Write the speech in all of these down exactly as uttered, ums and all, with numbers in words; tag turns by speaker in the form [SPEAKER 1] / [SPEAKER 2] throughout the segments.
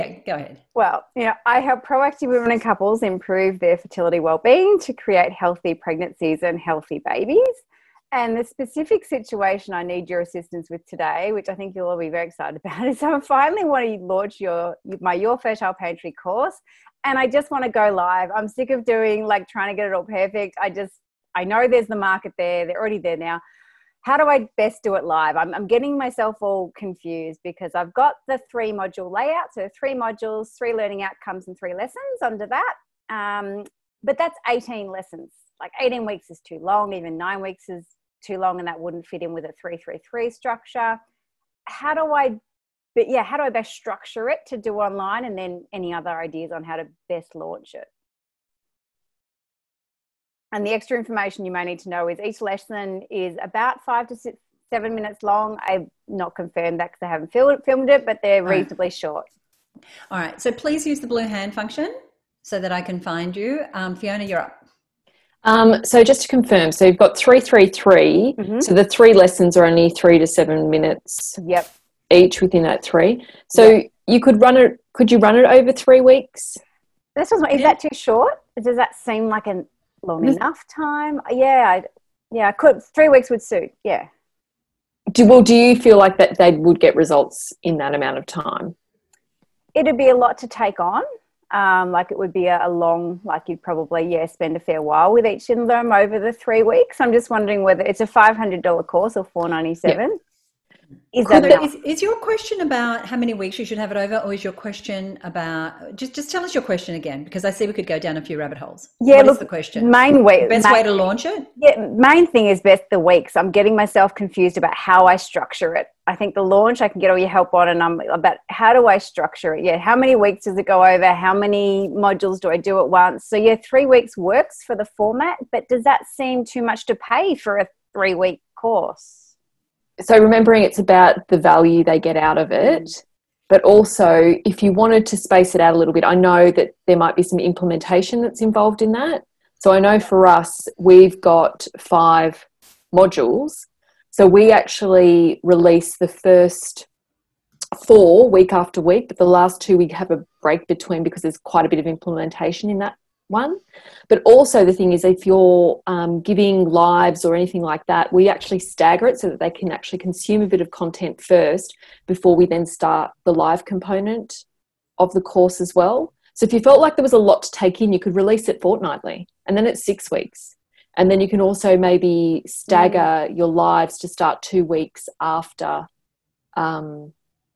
[SPEAKER 1] Yeah, go ahead.
[SPEAKER 2] Well, you know, I help proactive women and couples improve their fertility well-being to create healthy pregnancies and healthy babies. And the specific situation I need your assistance with today, which I think you'll all be very excited about, is I finally want to launch your my Your Fertile Pantry course, and I just want to go live. I'm sick of doing like trying to get it all perfect. I just I know there's the market there; they're already there now. How do I best do it live? I'm, I'm getting myself all confused because I've got the three module layout. So three modules, three learning outcomes and three lessons under that. Um, but that's eighteen lessons. Like eighteen weeks is too long. Even nine weeks is too long, and that wouldn't fit in with a three three three structure. How do I, but yeah, how do I best structure it to do online, and then any other ideas on how to best launch it? And the extra information you may need to know is each lesson is about five to six, seven minutes long. I've not confirmed that because I haven't filmed, filmed it, but they're reasonably right. short.
[SPEAKER 1] All right. So please use the blue hand function so that I can find you. Um, Fiona, you're up.
[SPEAKER 3] Um, so just to confirm, so you've got three, three, three. Mm-hmm. So the three lessons are only three to seven minutes.
[SPEAKER 2] Yep.
[SPEAKER 3] Each within that three. So yep. you could run it. Could you run it over three weeks?
[SPEAKER 2] This was. Is yeah. that too short? Does that seem like a long mm-hmm. enough time? Yeah. I, yeah. I could. Three weeks would suit. Yeah.
[SPEAKER 3] Do well. Do you feel like that they would get results in that amount of time?
[SPEAKER 2] It'd be a lot to take on. Um, like it would be a, a long, like you'd probably, yeah, spend a fair while with each of them over the three weeks. I'm just wondering whether it's a five hundred dollars course or four ninety-seven. Yeah. Is
[SPEAKER 1] cool.
[SPEAKER 2] that
[SPEAKER 1] is, is your question about how many weeks you should have it over, or is your question about, just just tell us your question again, because I see we could go down a few rabbit holes.
[SPEAKER 2] Yeah,
[SPEAKER 1] what
[SPEAKER 2] look,
[SPEAKER 1] is the question?
[SPEAKER 2] Main way,
[SPEAKER 1] best
[SPEAKER 2] main,
[SPEAKER 1] way to launch it?
[SPEAKER 2] Yeah, main thing is best the weeks. I'm getting myself confused about how I structure it. I think the launch I can get all your help on, and I'm about how do I structure it? Yeah, how many weeks does it go over? How many modules do I do at once? So yeah, three weeks works for the format, but does that seem too much to pay for a three-week course?
[SPEAKER 3] So remembering it's about the value they get out of it, mm. but also if you wanted to space it out a little bit, I know that there might be some implementation that's involved in that. So I know for us, we've got five modules. So we actually release the first four week after week, but the last two we have a break between because there's quite a bit of implementation in that one. But also the thing is, if you're um, giving lives or anything like that, we actually stagger it so that they can actually consume a bit of content first before we then start the live component of the course as well. So if you felt like there was a lot to take in, you could release it fortnightly, and then it's six weeks. And then you can also maybe stagger mm. your lives to start two weeks after um,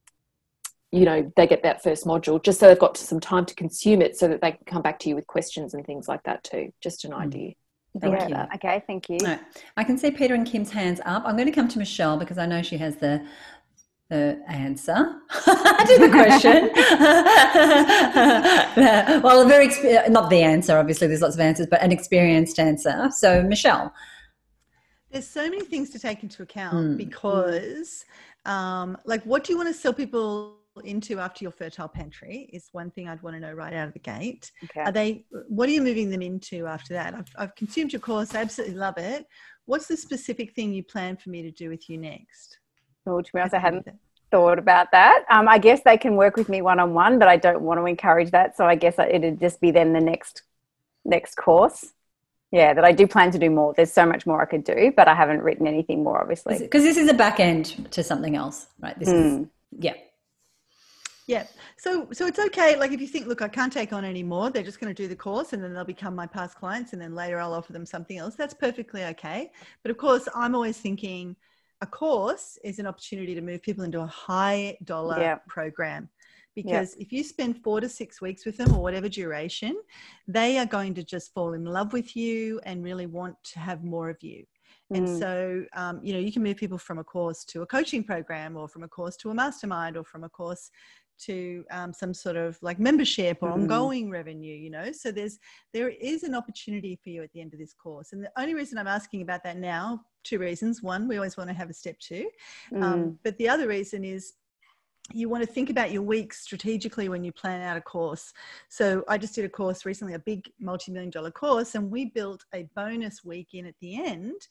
[SPEAKER 3] you know, they get that first module, just so they've got some time to consume it so that they can come back to you with questions and things like that too. Just an idea.
[SPEAKER 2] Thank you. That. Okay, thank you.
[SPEAKER 1] Right. I can see Peter and Kim's hands up. I'm going to come to Michelle because I know she has the the answer to the question. Well, a very, not the answer, obviously there's lots of answers, but an experienced answer. So Michelle.
[SPEAKER 4] There's so many things to take into account mm. because um, like what do you want to sell people into after your fertile pantry is one thing I'd want to know right out of the gate. Okay. Are they, what are you moving them into after that? I've, I've consumed your course. I absolutely love it. What's the specific thing you plan for me to do with you next?
[SPEAKER 2] Well, to be honest, I hadn't thought about that. Um, I guess they can work with me one-on-one, but I don't want to encourage that. So I guess it'd just be then the next, next course. Yeah, that I do plan to do more. There's so much more I could do, but I haven't written anything more, obviously.
[SPEAKER 1] Because this is a back end to something else, right? This mm. is, yeah.
[SPEAKER 4] Yeah. So so it's okay. Like if you think, look, I can't take on any more, they're just going to do the course and then they'll become my past clients and then later I'll offer them something else. That's perfectly okay. But of course, I'm always thinking a course is an opportunity to move people into a high dollar yeah. program. Because yeah. if you spend four to six weeks with them or whatever duration, they are going to just fall in love with you and really want to have more of you. And mm. so, um, you know, you can move people from a course to a coaching program or from a course to a mastermind or from a course to um, some sort of like membership or mm. ongoing revenue, you know. So there's there is an opportunity for you at the end of this course. And the only reason I'm asking about that now, two reasons. One, we always want to have a step two. Mm. Um, but the other reason is you want to think about your weeks strategically when you plan out a course. So I just did a course recently, a big multi-million dollar course, and we built a bonus week in at the end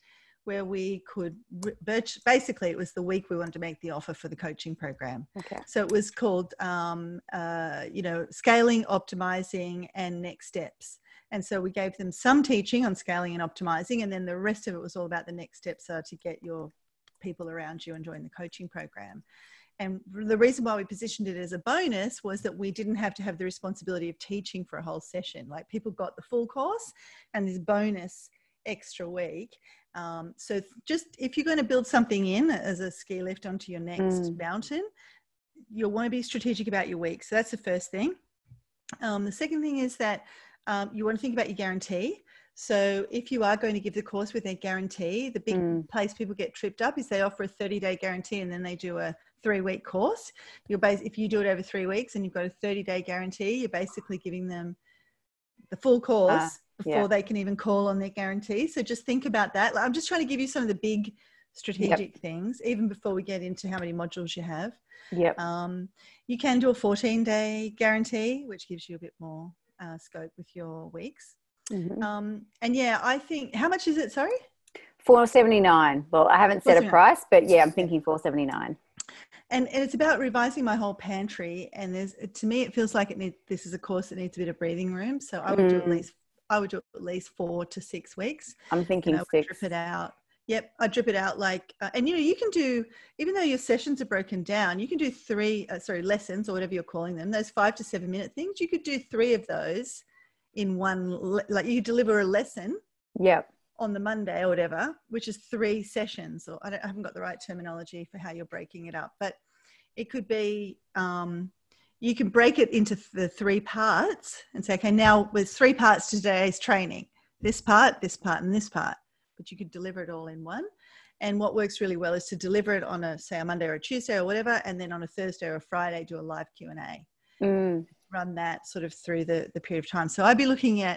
[SPEAKER 4] where we could basically, it was the week we wanted to make the offer for the coaching program.
[SPEAKER 2] Okay.
[SPEAKER 4] So it was called, um, uh, you know, scaling, optimizing, and next steps. And so we gave them some teaching on scaling and optimizing, and then the rest of it was all about the next steps are to get your people around you and join the coaching program. And the reason why we positioned it as a bonus was that we didn't have to have the responsibility of teaching for a whole session. Like, people got the full course and this bonus extra week. Um, so just if you're going to build something in as a ski lift onto your next mm. mountain, you'll want to be strategic about your week. So that's the first thing. Um, the second thing is that um, you want to think about your guarantee. So if you are going to give the course with a guarantee, the big mm. place people get tripped up is they offer a thirty day guarantee and then they do a three week course. You're bas- if you do it over three weeks and you've got a thirty day guarantee, you're basically giving them the full course uh, before yeah. they can even call on their guarantee. So just think about that. I'm just trying to give you some of the big strategic yep. things, even before we get into how many modules you have.
[SPEAKER 2] Yep.
[SPEAKER 4] Um, you can do a fourteen day guarantee, which gives you a bit more uh, scope with your weeks.
[SPEAKER 2] Mm-hmm.
[SPEAKER 4] Um, and yeah, I think, how much is it? Sorry?
[SPEAKER 2] four seventy-nine. Well, I haven't set a price, but yeah, I'm thinking four seventy-nine.
[SPEAKER 4] And, and it's about revising my whole pantry. And there's, to me, it feels like it needs, this is a course that needs a bit of breathing room. So I would mm. do at least, I would do at least four to six weeks.
[SPEAKER 2] I'm thinking
[SPEAKER 4] and I
[SPEAKER 2] six.
[SPEAKER 4] Drip it out. Yep. I drip it out like, uh, and you know, you can do, even though your sessions are broken down, you can do three, uh, sorry, lessons or whatever you're calling them, those five to seven minute things. You could do three of those in one, like you deliver a lesson.
[SPEAKER 2] Yep.
[SPEAKER 4] On the Monday or whatever, which is three sessions, or I, don't, I haven't got the right terminology for how you're breaking it up, but it could be, um, you can break it into the three parts and say, okay, now there's three parts to today's training, this part, this part, and this part, but you could deliver it all in one. And what works really well is to deliver it on a, say a Monday or a Tuesday or whatever, and then on a Thursday or a Friday, do a live Q and A.
[SPEAKER 2] Mm.
[SPEAKER 4] Run that sort of through the, the period of time. So I'd be looking at,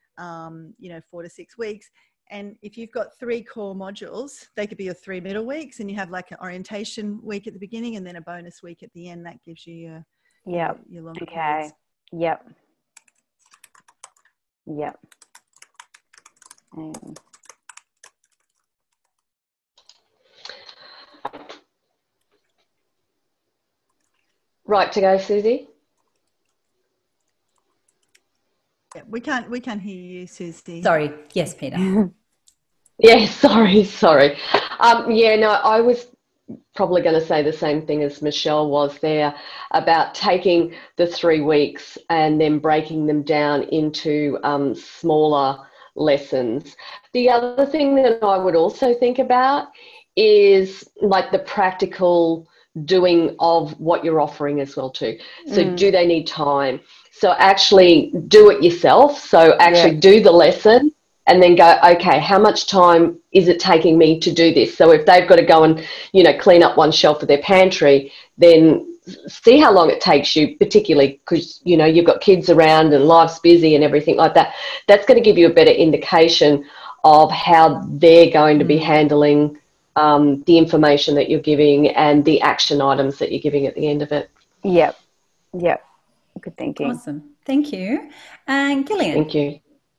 [SPEAKER 4] um, you know, four to six weeks. And if you've got three core modules, they could be your three middle weeks, and you have like an orientation week at the beginning and then a bonus week at the end. That gives you your,
[SPEAKER 2] yep.
[SPEAKER 4] your, your longer
[SPEAKER 2] okay.
[SPEAKER 4] periods.
[SPEAKER 2] Yep. Yep. Um.
[SPEAKER 5] Right to go, Susie?
[SPEAKER 4] Yeah, we can't, we can't hear you, Susie.
[SPEAKER 1] Sorry. Yes, Peter.
[SPEAKER 5] Yeah, sorry, sorry. Um, yeah, no, I was probably going to say the same thing as Michelle was there about taking the three weeks and then breaking them down into um, smaller lessons. The other thing that I would also think about is like the practical doing of what you're offering as well too. So mm. do they need time? So actually do it yourself. So actually yeah. do the lesson and then go, okay, how much time is it taking me to do this? So if they've got to go and, you know, clean up one shelf of their pantry, then see how long it takes you, particularly because, you know, you've got kids around and life's busy and everything like that. That's going to give you a better indication of how they're going to be handling um, the information that you're giving and the action items that you're giving at the end of it.
[SPEAKER 2] Yep. Yep. Good thinking.
[SPEAKER 1] Awesome. Thank you. And Gillian.
[SPEAKER 5] Thank you.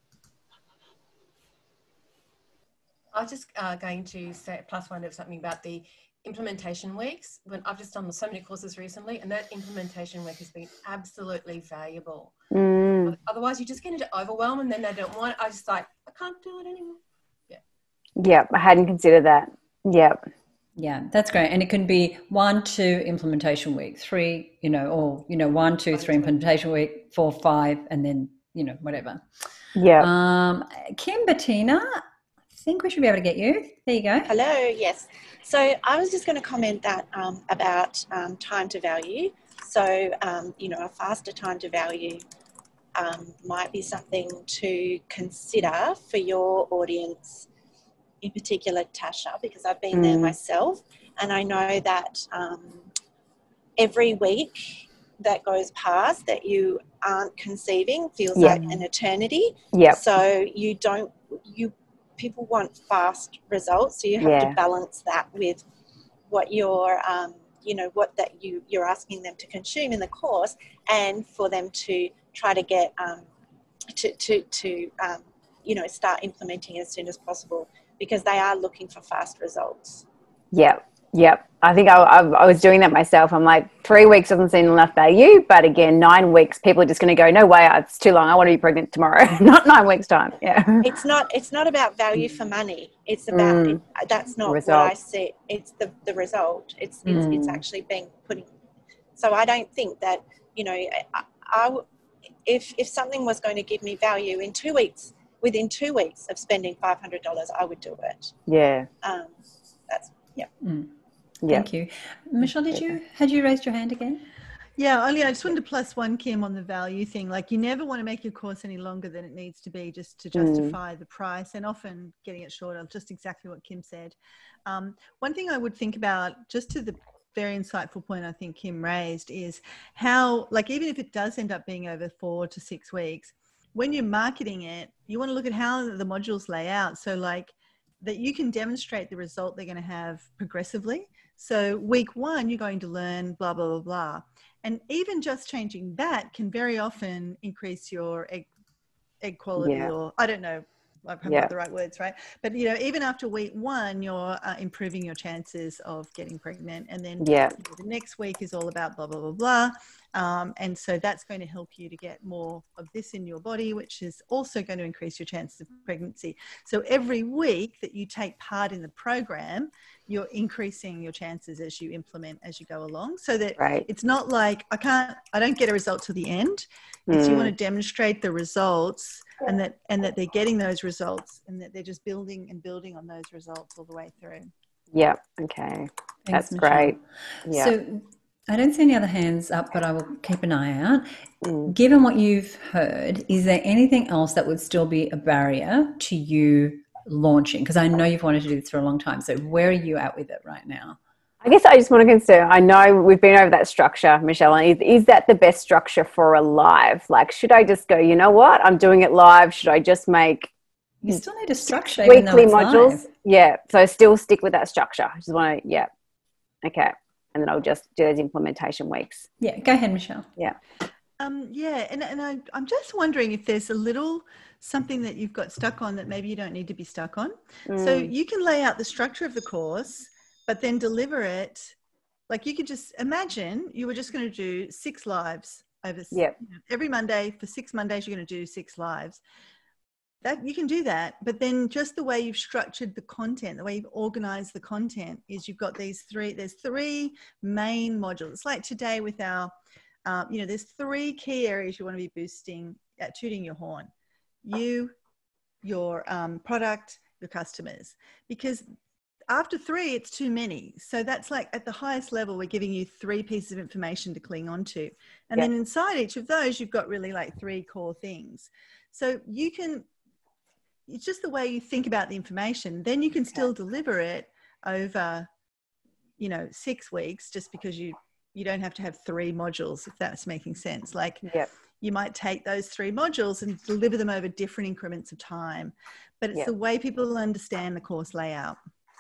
[SPEAKER 6] I was just uh, going to say plus one of something about the implementation weeks. When I've just done so many courses recently, and that implementation week has been absolutely valuable.
[SPEAKER 2] Mm.
[SPEAKER 6] Otherwise, you just get into overwhelm, and then they don't want it. I just like I can't do it anymore. Yeah.
[SPEAKER 2] Yep, I hadn't considered that. Yep.
[SPEAKER 1] Yeah, that's great. And it can be one, two implementation week, three, you know, or you know, one, two, three implementation week, four, five, and then you know whatever.
[SPEAKER 2] Yeah.
[SPEAKER 1] Um, Kim, Bettina. I think we should be able to get you. There you go.
[SPEAKER 7] Hello, yes. So I was just going to comment that um, about um, time to value. So, um, you know, a faster time to value um, might be something to consider for your audience, in particular Tasha, because I've been mm. there myself. And I know that um, every week that goes past that you aren't conceiving feels
[SPEAKER 2] yeah.
[SPEAKER 7] like an eternity.
[SPEAKER 2] Yeah.
[SPEAKER 7] So you don't, you people want fast results, so you have
[SPEAKER 2] yeah.
[SPEAKER 7] to balance that with what you're, um, you know, what that you, you're asking them to consume in the course, and for them to try to get, um, to, to, to um, you know, start implementing as soon as possible. because they are looking for fast results.
[SPEAKER 2] Yep. Yep. I think I, I, I was doing that myself. I'm like, three weeks doesn't seem enough value, but again, nine weeks, people are just going to go, no way, it's too long. I want to be pregnant tomorrow, not nine weeks time. Yeah.
[SPEAKER 7] It's not, it's not about value for money. It's about,
[SPEAKER 2] Mm.
[SPEAKER 7] it, that's not
[SPEAKER 2] Result.
[SPEAKER 7] what I see. It's the, the result. It's, it's,
[SPEAKER 2] Mm.
[SPEAKER 7] it's actually being put in. So I don't think that, you know, I, I, if, if something was going to give me value in two weeks, within two weeks of spending five hundred dollars, I would do it.
[SPEAKER 2] Yeah.
[SPEAKER 7] Um, that's, yeah.
[SPEAKER 1] Mm.
[SPEAKER 2] Yeah.
[SPEAKER 1] Thank you. Michelle, did you, had you raised your hand again?
[SPEAKER 4] Yeah, only I just wanted to plus one, Kim, on the value thing. Like, you never want to make your course any longer than it needs to be just to justify mm. the price, and often getting it shorter, just exactly what Kim said. Um, one thing I would think about, just to the very insightful point I think Kim raised, is how, like, even if it does end up being over four to six weeks, when you're marketing it, you want to look at how the modules lay out. So, like, that you can demonstrate the result they're going to have progressively. So week one, you're going to learn blah, blah, blah, blah. And even just changing that can very often increase your egg, egg quality yeah. or I don't know, I haven't yeah. got the right words, right? But, you know, even after week one, you're uh, improving your chances of getting pregnant. And then
[SPEAKER 2] yeah.
[SPEAKER 4] you know, the next week is all about blah, blah, blah, blah. Um, and so that's going to help you to get more of this in your body, which is also going to increase your chances of pregnancy. So every week that you take part in the program, you're increasing your chances as you implement, as you go along, so that
[SPEAKER 2] right.
[SPEAKER 4] it's not like I can't, I don't get a result to the end. It's mm. you want to demonstrate the results and that, and that they're getting those results and that they're just building and building on those results all the way through.
[SPEAKER 2] Yeah. Okay.
[SPEAKER 1] Thanks,
[SPEAKER 2] That's
[SPEAKER 1] Michelle.
[SPEAKER 2] Great. Yeah.
[SPEAKER 1] So I don't see any other hands up, but I will keep an eye out.
[SPEAKER 2] Mm.
[SPEAKER 1] Given what you've heard, is there anything else that would still be a barrier to you launching? Because I know you've wanted to do this for a long time. So where are you at with it right now?
[SPEAKER 2] I guess I just want to consider, I know we've been over that structure, Michelle, and is, is that the best structure for a live? Like, should I just go, you know what, I'm doing it live. Should I just make
[SPEAKER 1] You still need a structure.
[SPEAKER 2] weekly modules?
[SPEAKER 1] Live.
[SPEAKER 2] Yeah. So still stick with that structure. I just want to, yeah. Okay. And then I'll just do those implementation weeks.
[SPEAKER 1] Yeah. Go ahead, Michelle.
[SPEAKER 2] Yeah.
[SPEAKER 4] Um, yeah. And, and I, I'm just wondering if there's a little something that you've got stuck on that maybe you don't need to be stuck on. Mm. So you can lay out the structure of the course, but then deliver it. Like, you could just imagine you were just going to do six lives over
[SPEAKER 2] yep.
[SPEAKER 4] you know, every Monday. For six Mondays, you're going to do six lives. That you can do that, but then just the way you've structured the content, the way you've organized the content is you've got these three, there's three main modules. It's like today with our, um, you know, there's three key areas you want to be boosting, uh, tooting your horn. You, your um, product, your customers, because after three, it's too many. So that's like at the highest level, we're giving you three pieces of information to cling on to. And yep. then inside each of those, you've got really like three core things. So you can, it's just the way you think about the information. Then you can still deliver it over, you know, six weeks, just because you, you don't have to have three modules, if that's making sense. Like
[SPEAKER 2] yep.
[SPEAKER 4] you might take those three modules and deliver them over different increments of time, but it's yep. the way people understand the course layout.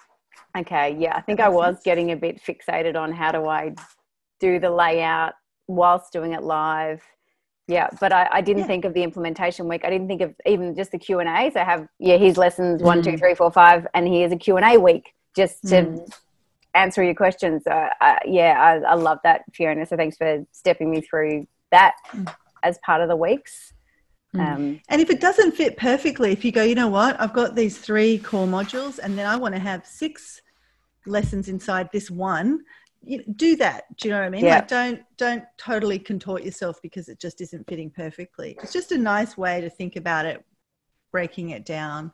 [SPEAKER 2] Okay. Yeah. I think I was sense? getting a bit fixated on how do I do the layout whilst doing it live. Yeah, but I, I didn't yeah. think of the implementation week. I didn't think of even just the Q and A's. I have, yeah, here's lessons one, mm. two, three, four, five, and here's a Q and A week just to mm. answer your questions. Uh, uh, yeah, I, I love that, Fiona. So thanks for stepping me through that mm. as part of the weeks.
[SPEAKER 4] Mm.
[SPEAKER 2] Um,
[SPEAKER 4] and if it doesn't fit perfectly, if you go, you know what, I've got these three core modules and then I want to have six lessons inside this one, you know, do that. Do you know what I mean?
[SPEAKER 2] Yeah.
[SPEAKER 4] Like, don't don't totally contort yourself because it just isn't fitting perfectly. It's just a nice way to think about it, breaking it down,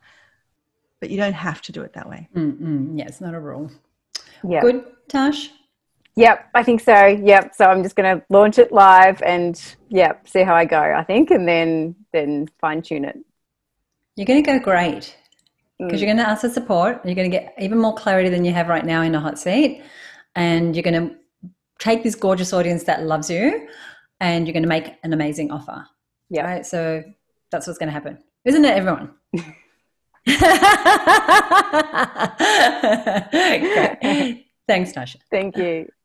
[SPEAKER 4] but you don't have to do it that way.
[SPEAKER 1] Mm-mm. Yeah, it's not a rule.
[SPEAKER 2] Yeah.
[SPEAKER 1] Good, Tash?
[SPEAKER 2] Yep, I think so. Yep. So I'm just going to launch it live and yep, see how I go, I think, and then then fine tune it.
[SPEAKER 1] You're going to go great because
[SPEAKER 2] Mm.
[SPEAKER 1] you're going to ask for support. You're going to get even more clarity than you have right now in a hot seat. And you're going to take this gorgeous audience that loves you and you're going to make an amazing offer.
[SPEAKER 2] Yeah.
[SPEAKER 1] Right? So that's what's going to happen. Isn't it, everyone? Great. Thanks, Tasha.
[SPEAKER 2] Thank you.